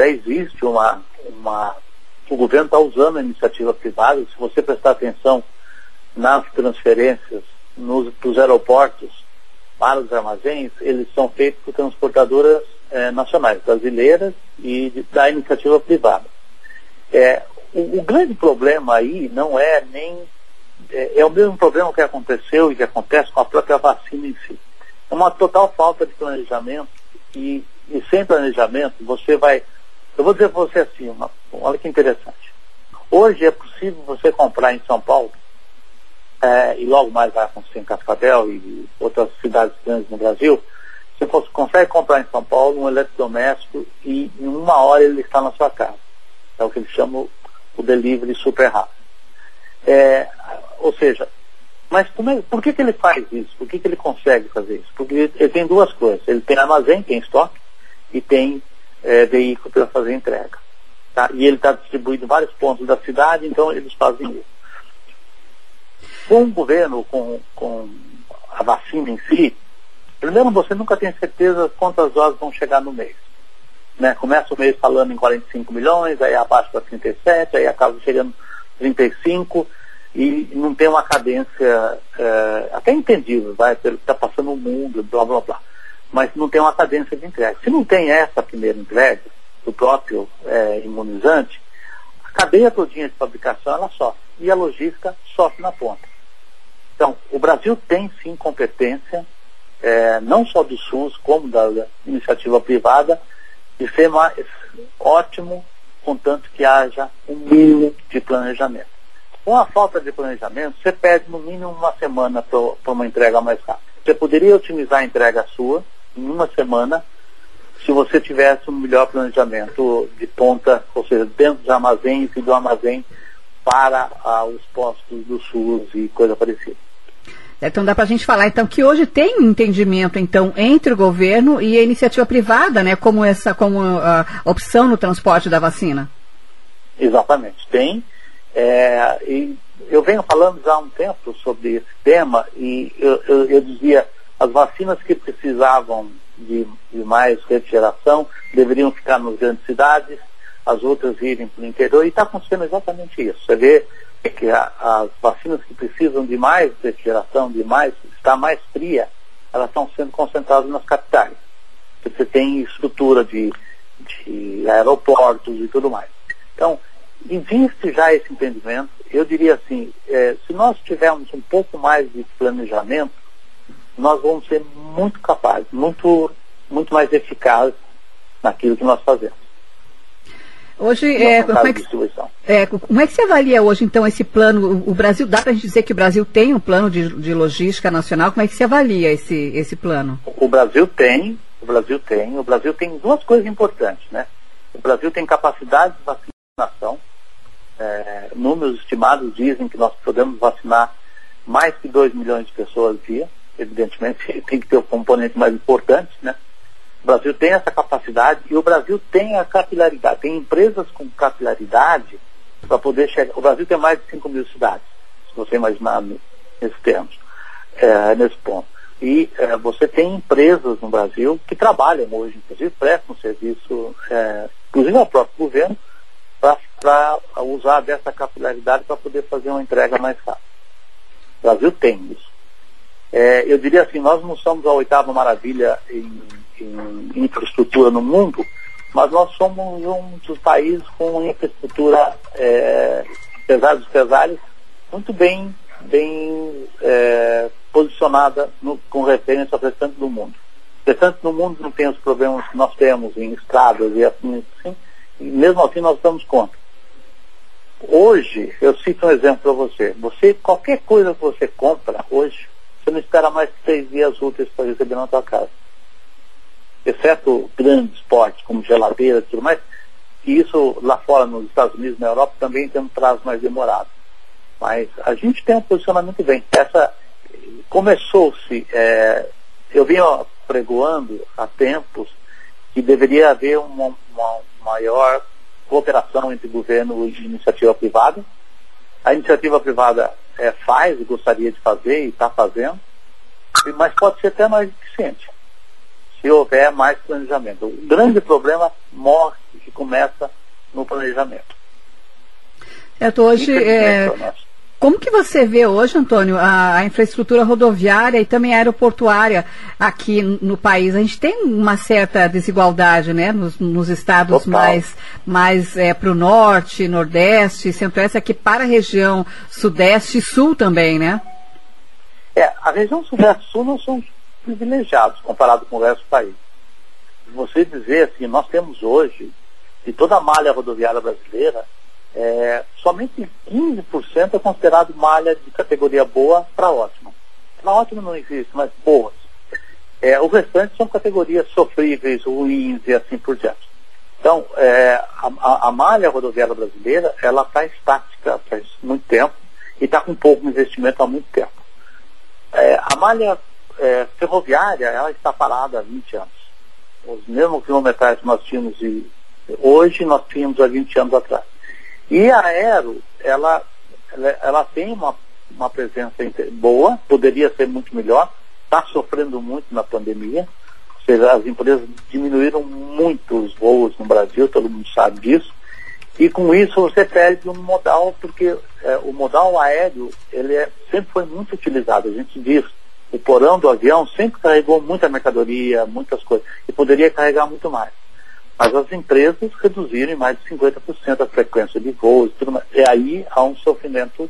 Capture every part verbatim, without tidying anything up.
já existe uma... uma o governo está usando a iniciativa privada. Se você prestar atenção nas transferências nos, dos aeroportos para os armazéns, eles são feitos por transportadoras eh, nacionais, brasileiras e de, da iniciativa privada. É, o, o grande problema aí não é nem... É, é o mesmo problema que aconteceu e que acontece com a própria vacina em si. É uma total falta de planejamento e, e sem planejamento você vai... Eu vou dizer para você assim, uma, olha que interessante. Hoje é possível você comprar em São Paulo, é, e logo mais vai acontecer em Cascavel e outras cidades grandes no Brasil, você consegue comprar em São Paulo um eletrodoméstico e em uma hora ele está na sua casa. É o que eles chamam o delivery super rápido. É, ou seja, mas como é, por que, que ele faz isso? Por que, que ele consegue fazer isso? Porque ele tem duas coisas. Ele tem armazém, tem estoque e tem É, veículo para fazer entrega. Tá? E ele está distribuído em vários pontos da cidade, então eles fazem isso. Com o governo, com, com a vacina em si, primeiro você nunca tem certeza quantas doses vão chegar no mês. Né? Começa o mês falando em quarenta e cinco milhões, aí abaixa para trinta e sete, aí acaba chegando trinta e cinco, e não tem uma cadência é, até entendível, vai, pelo que está passando no mundo, blá blá blá. Mas não tem uma cadência de entrega. Se não tem essa primeira entrega do próprio é, imunizante, a cadeia todinha de fabricação ela sofre. E a logística sofre na ponta. Então, o Brasil tem sim competência, é, não só do SUS, como da, da iniciativa privada, de ser mais ótimo, contanto que haja um mínimo de planejamento. Com a falta de planejamento, você perde no mínimo uma semana para uma entrega mais rápida. Você poderia otimizar a entrega sua em uma semana, se você tivesse um melhor planejamento de ponta, ou seja, dentro dos armazéns e do armazém para ah, os postos do SUS e coisa parecida. Então dá para a gente falar então que hoje tem um entendimento então entre o governo e a iniciativa privada, né, como essa, como a opção no transporte da vacina. Exatamente, tem. É, e eu venho falando já há um tempo sobre esse tema e eu, eu, eu dizia, as vacinas que precisavam de, de mais refrigeração deveriam ficar nas grandes cidades, as outras irem para o interior, e está acontecendo exatamente isso. Você vê que a, as vacinas que precisam de mais refrigeração, de mais, estar mais fria, elas estão sendo concentradas nas capitais. Você tem estrutura de, de aeroportos e tudo mais. Então, existe já esse entendimento. Eu diria assim, é, se nós tivermos um pouco mais de planejamento, nós vamos ser muito capazes, muito, muito mais eficazes naquilo que nós fazemos. Hoje, é, como, é que, é, como é que você avalia hoje, então, esse plano? O Brasil, dá para a gente dizer que o Brasil tem um plano de, de logística nacional? Como é que você avalia esse, esse plano? O Brasil tem, o Brasil tem, o Brasil tem duas coisas importantes, né? O Brasil tem capacidade de vacinação. É, números estimados dizem que nós podemos vacinar mais que dois milhões de pessoas dia. Evidentemente, tem que ter o componente mais importante, né? O Brasil tem essa capacidade e o Brasil tem a capilaridade. Tem empresas com capilaridade para poder chegar. O Brasil tem mais de cinco mil cidades, se você imaginar nesses termos, é, nesse ponto. E é, você tem empresas no Brasil que trabalham hoje, inclusive prestam serviço, é, inclusive ao próprio governo, para usar dessa capilaridade para poder fazer uma entrega mais rápida. O Brasil tem isso. É, eu diria assim, nós não somos a oitava maravilha em, em infraestrutura no mundo, mas nós somos um dos países com infraestrutura, é, apesar dos pesares, muito bem, bem é, posicionada no, com referência ao restante do mundo. O restante do mundo não tem os problemas que nós temos em estradas e assim, assim e mesmo assim nós damos conta. Hoje, eu cito um exemplo para você. Você, qualquer coisa que você compra hoje, você não espera mais que seis dias úteis para receber na tua casa. Exceto grandes portes, como geladeira e tudo mais, e isso lá fora, nos Estados Unidos, na Europa, também tem um prazo mais demorado. Mas a gente tem um posicionamento bem. Essa começou-se, é, eu vinha pregoando há tempos que deveria haver uma, uma maior cooperação entre governo e iniciativa privada. A iniciativa privada é, faz e gostaria de fazer e está fazendo, mas pode ser até mais eficiente. se houver mais planejamento. O grande problema morre e começa no planejamento. Certo, hoje, é, como que você vê hoje, Antônio, a, a infraestrutura rodoviária e também aeroportuária aqui no país? A gente tem uma certa desigualdade, né, nos, nos estados Total. mais, mais é, para o norte, nordeste, centro-oeste, aqui para a região sudeste e sul também, né? É, a região sudeste e sul não são privilegiados comparado com o resto do país. Você dizer assim, nós temos hoje, de toda a malha rodoviária brasileira, é, somente quinze por cento é considerado malha de categoria boa para ótima. Para ótima não existe, mas boas. É, o restante são categorias sofríveis, ruins e assim por diante. Então, é, a, a, a malha rodoviária brasileira, ela está estática faz muito tempo e está com pouco investimento há muito tempo. É, a malha é, ferroviária, ela está parada há vinte anos. Os mesmos quilometragens que nós tínhamos e hoje, nós tínhamos há vinte anos atrás. E a Aero, ela, ela, ela tem uma, uma presença boa, poderia ser muito melhor, está sofrendo muito na pandemia, ou seja, as empresas diminuíram muito os voos no Brasil, todo mundo sabe disso, e com isso você perde um modal, porque é, o modal aéreo, ele é, sempre foi muito utilizado, a gente diz, o porão do avião sempre carregou muita mercadoria, muitas coisas, e poderia carregar muito mais. Mas as empresas reduziram em mais de cinquenta por cento a frequência de voos e tudo mais. E aí há um sofrimento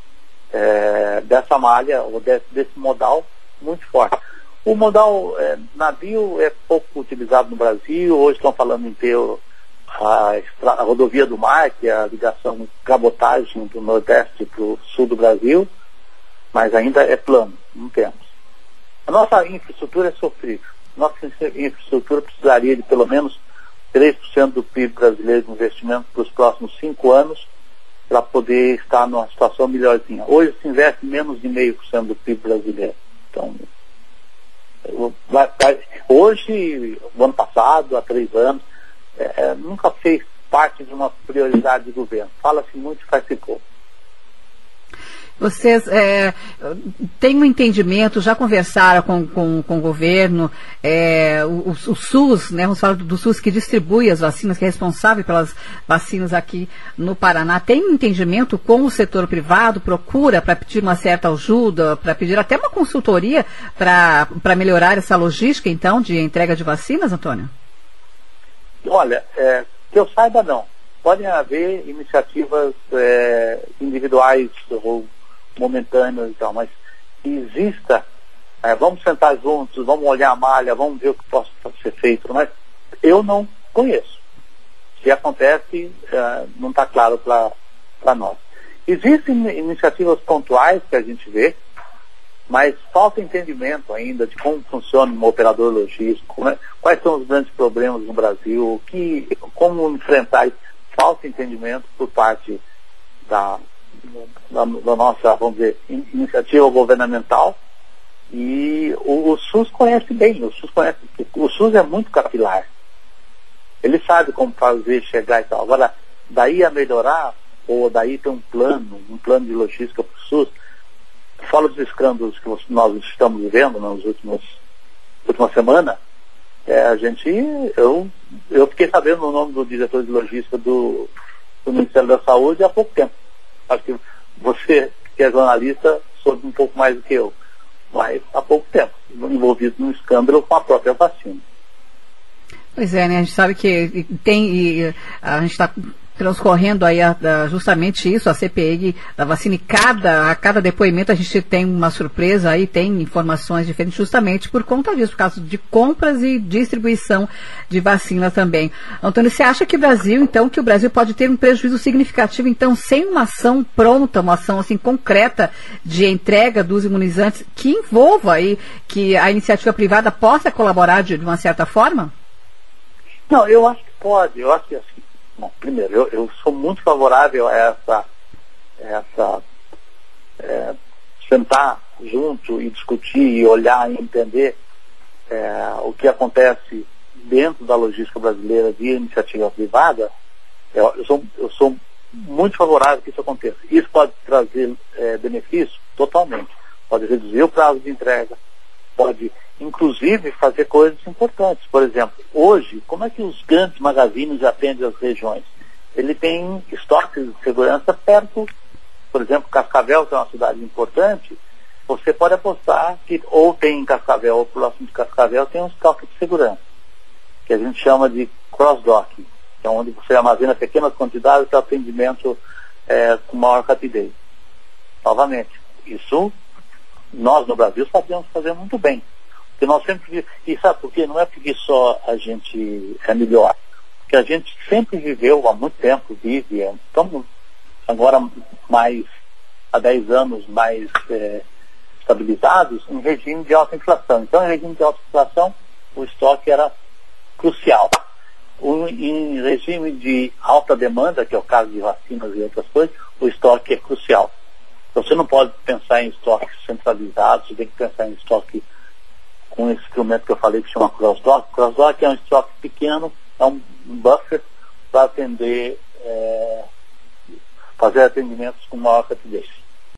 é, dessa malha, ou desse, desse modal muito forte. O modal é, navio é pouco utilizado no Brasil, hoje estão falando em ter a, a rodovia do mar, que é a ligação cabotagem do Nordeste para o Sul do Brasil, mas ainda é plano, não temos. A nossa infraestrutura é sofrível. Nossa infraestrutura precisaria de pelo menos três por cento do P I B brasileiro de investimento para os próximos cinco anos para poder estar numa situação melhorzinha. Hoje se investe menos de meio por cento do P I B brasileiro. Então, vai, vai, hoje, o ano passado, há três anos, é, nunca fez parte de uma prioridade de governo. Fala-se muito e faz-se pouco. Vocês é, têm um entendimento, já conversaram com, com, com o governo, é, o, o SUS, né, vamos falar do, do SUS que distribui as vacinas, que é responsável pelas vacinas aqui no Paraná, tem um entendimento com o setor privado, procura para pedir uma certa ajuda, para pedir até uma consultoria para melhorar essa logística, então, de entrega de vacinas, Antônio? Olha, é, que eu saiba não. Podem haver iniciativas é, individuais ou momentâneas e tal, mas que exista, é, vamos sentar juntos, vamos olhar a malha, vamos ver o que pode ser feito, mas eu não conheço. Se acontece, é, não está claro para nós. Existem iniciativas pontuais que a gente vê, mas falta entendimento ainda de como funciona um operador logístico, né? Quais são os grandes problemas no Brasil, que, como enfrentar isso. Falta entendimento por parte da, da, da nossa, vamos dizer, iniciativa governamental, e o, o SUS conhece bem, o SUS conhece, o SUS é muito capilar. Ele sabe como fazer, chegar e tal. Agora, daí a melhorar, ou daí ter um plano, um plano de logística para o SUS, fala dos escândalos que nós estamos vivendo nas últimas, última semana, é, a gente, eu, eu fiquei sabendo o nome do diretor de logística do, do Ministério da Saúde há pouco tempo. Acho que você, que é jornalista, soube um pouco mais do que eu, mas há pouco tempo, envolvido num escândalo com a própria vacina. Pois é, né? A gente sabe que tem, e a gente está transcorrendo aí a, a, justamente isso, a C P I da vacina, e cada, a cada depoimento a gente tem uma surpresa aí, tem informações diferentes justamente por conta disso, por causa de compras e distribuição de vacina também. Antônio, você acha que o Brasil, então, que o Brasil pode ter um prejuízo significativo, então, sem uma ação pronta, uma ação assim concreta de entrega dos imunizantes que envolva aí, que a iniciativa privada possa colaborar de, de uma certa forma? Não, eu acho que pode, eu acho que assim, bom, primeiro, eu, eu sou muito favorável a essa, essa é, sentar junto e discutir e olhar e entender é, o que acontece dentro da logística brasileira via iniciativa privada. Eu, eu, sou, eu sou muito favorável que isso aconteça. Isso pode trazer é, benefício totalmente. Pode reduzir o prazo de entrega, pode inclusive fazer coisas importantes. Por exemplo, hoje, como é que os grandes magazines atendem as regiões? Ele tem estoques de segurança perto, por exemplo, Cascavel, que é uma cidade importante, você pode apostar que ou tem em Cascavel ou próximo de Cascavel tem um estoque de segurança, que a gente chama de cross-docking, que é onde você armazena pequenas quantidades para atendimento é, com maior rapidez. Novamente, isso nós no Brasil sabemos fazer muito bem. Porque nós sempre, e sabe por quê? Não é porque só a gente é melhor, porque a gente sempre viveu há muito tempo, vive, estamos agora mais, há dez anos mais é, estabilizados em regime de alta inflação. Então, em regime de alta inflação, o estoque era crucial. O, em regime de alta demanda, que é o caso de vacinas e outras coisas, o estoque é crucial. Então, você não pode pensar em estoque centralizado, você tem que pensar em estoque com esse instrumento que eu falei que chama cross-dock. Cross-dock é um estoque pequeno, é um buffer para atender, é, fazer atendimentos com maior rapidez.